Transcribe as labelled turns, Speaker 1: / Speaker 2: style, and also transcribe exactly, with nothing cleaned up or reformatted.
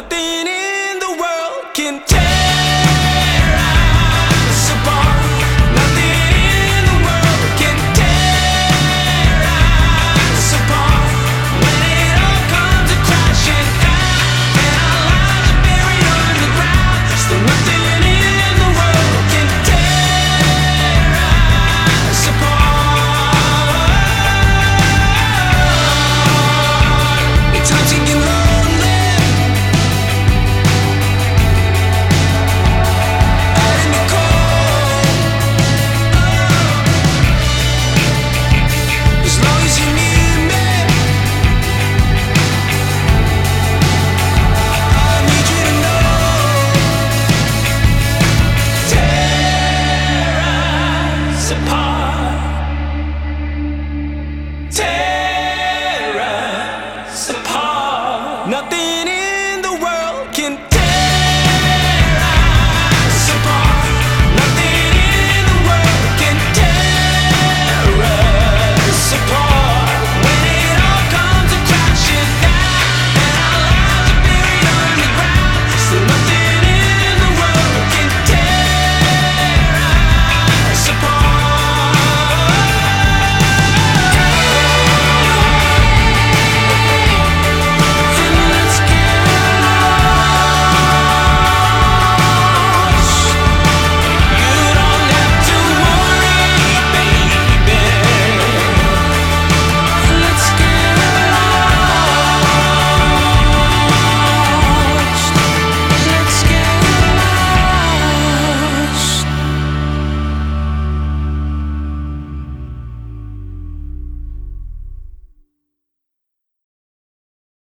Speaker 1: nothing in the world can tear us apart. Nothing in the world can tear us apart. When it all comes to crashing down and our lives are buried underground, still nothing in the world can tear us apart. It's hard to get lonely out in the cold. As long as you need me, I need you to know. Tear us apart. Tear